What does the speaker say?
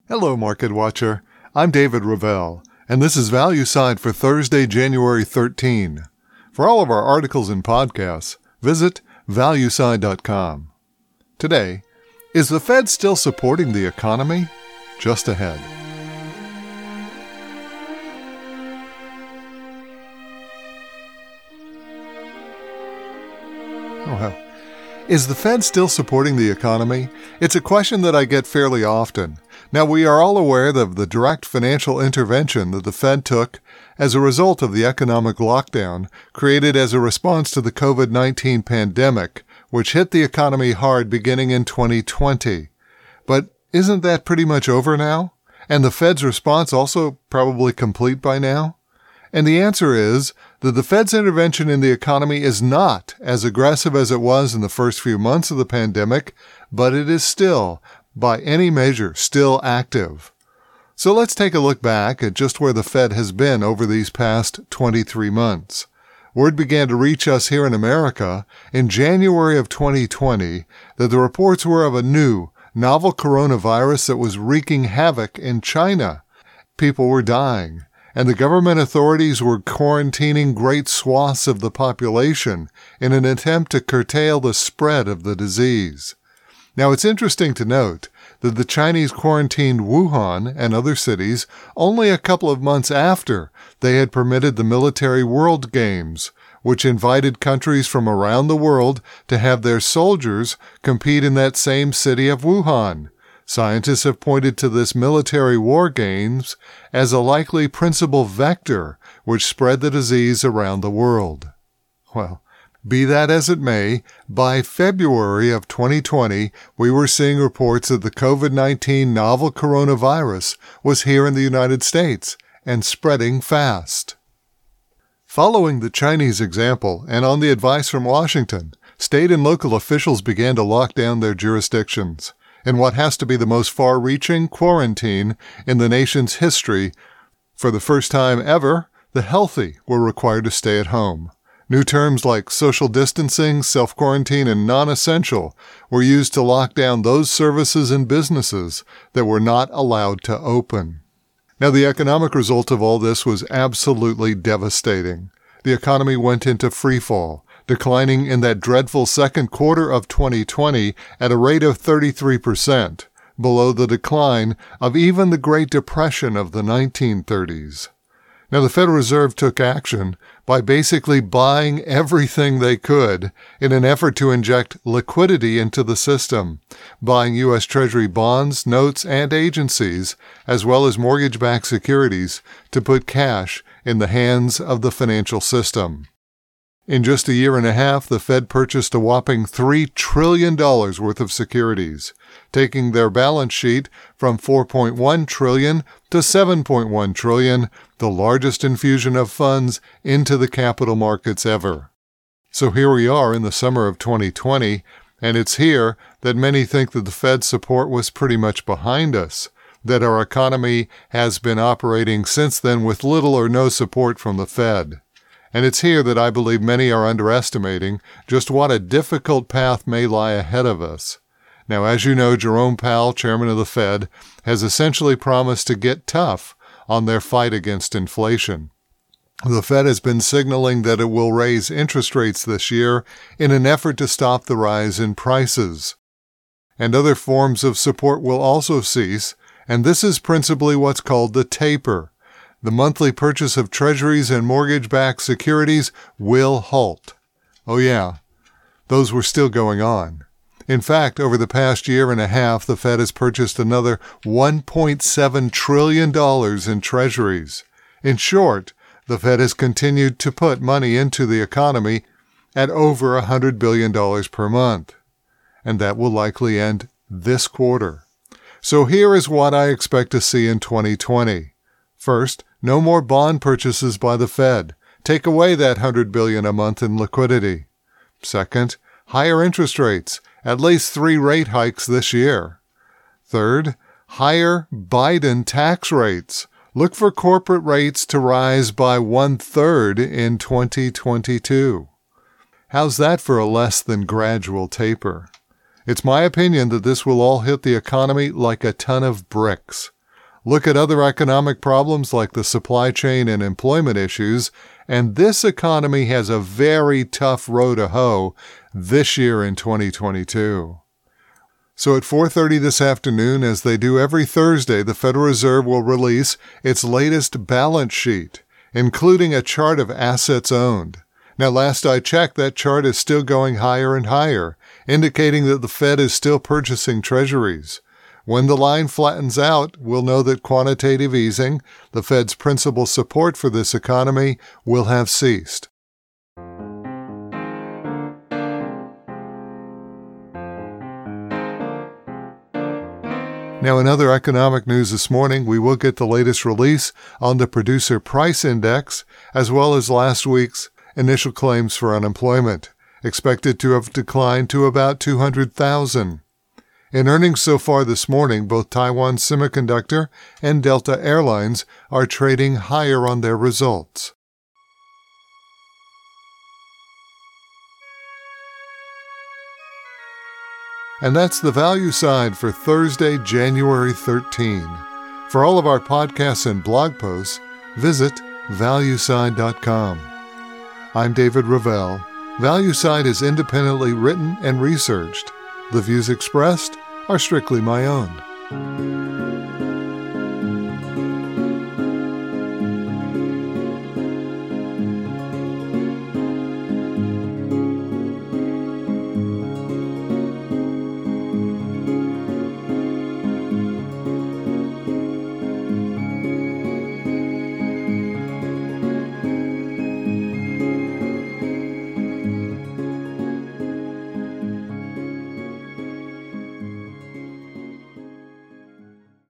Hello, Market Watcher. I'm David Ravel, and this is ValueSide for Thursday, January 13. For all of our articles and podcasts, visit valueside.com. Today, is the Fed still supporting the economy? Just ahead. Oh, well. Is the Fed still supporting the economy? It's a question that I get fairly often. Now, we are all aware of the direct financial intervention that the Fed took as a result of the economic lockdown created as a response to the COVID-19 pandemic, which hit the economy hard beginning in 2020. But isn't that pretty much over now? And the Fed's response also probably complete by now? And the answer is that the Fed's intervention in the economy is not as aggressive as it was in the first few months of the pandemic, but it is still, by any measure, still active. So let's take a look back at just where the Fed has been over these past 23 months. Word began to reach us here in America in January of 2020 that the reports were of a new, novel coronavirus that was wreaking havoc in China. People were dying, and the government authorities were quarantining great swaths of the population in an attempt to curtail the spread of the disease. Now, it's interesting to note that the Chinese quarantined Wuhan and other cities only a couple of months after they had permitted the Military World Games, which invited countries from around the world to have their soldiers compete in that same city of Wuhan. Scientists have pointed to this military war games as a likely principal vector which spread the disease around the world. Well, be that as it may, by February of 2020, we were seeing reports that the COVID-19 novel coronavirus was here in the United States and spreading fast. Following the Chinese example and on the advice from Washington, state and local officials began to lock down their jurisdictions in what has to be the most far-reaching quarantine in the nation's history. For the first time ever, the healthy were required to stay at home. New terms like social distancing, self-quarantine, and non-essential were used to lock down those services and businesses that were not allowed to open. Now, the economic result of all this was absolutely devastating. The economy went into freefall, declining in that dreadful second quarter of 2020 at a rate of 33%, below the decline of even the Great Depression of the 1930s. Now, the Federal Reserve took action by basically buying everything they could in an effort to inject liquidity into the system, buying U.S. Treasury bonds, notes, and agencies, as well as mortgage-backed securities, to put cash in the hands of the financial system. In just a year and a half, the Fed purchased a whopping $3 trillion worth of securities, taking their balance sheet from $4.1 trillion to $7.1 trillion, the largest infusion of funds into the capital markets ever. So here we are in the summer of 2020, and it's here that many think that the Fed's support was pretty much behind us, that our economy has been operating since then with little or no support from the Fed. And it's here that I believe many are underestimating just what a difficult path may lie ahead of us. Now, as you know, Jerome Powell, chairman of the Fed, has essentially promised to get tough on their fight against inflation. The Fed has been signaling that it will raise interest rates this year in an effort to stop the rise in prices. And other forms of support will also cease, and this is principally what's called the taper. The monthly purchase of treasuries and mortgage-backed securities will halt. Oh yeah, those were still going on. In fact, over the past year and a half, the Fed has purchased another $1.7 trillion in treasuries. In short, the Fed has continued to put money into the economy at over $100 billion per month. And that will likely end this quarter. So here is what I expect to see in 2020. First, no more bond purchases by the Fed. Take away that $100 billion a month in liquidity. Second, higher interest rates, at least 3 rate hikes this year. Third, higher Biden tax rates. Look for corporate rates to rise by 1/3 in 2022. How's that for a less than gradual taper? It's my opinion that this will all hit the economy like a ton of bricks. Look at other economic problems like the supply chain and employment issues, and this economy has a very tough row to hoe this year in 2022. So at 4:30 this afternoon, as they do every Thursday, the Federal Reserve will release its latest balance sheet, including a chart of assets owned. Now, last I checked, that chart is still going higher and higher, indicating that the Fed is still purchasing treasuries. When the line flattens out, we'll know that quantitative easing, the Fed's principal support for this economy, will have ceased. Now, in other economic news this morning, we will get the latest release on the Producer Price Index, as well as last week's initial claims for unemployment, expected to have declined to about 200,000. In earnings so far this morning, both Taiwan Semiconductor and Delta Airlines are trading higher on their results. And that's the Value Side for Thursday, January 13. For all of our podcasts and blog posts, visit valueside.com. I'm David Ravel. ValueSide is independently written and researched. The views expressed are strictly my own.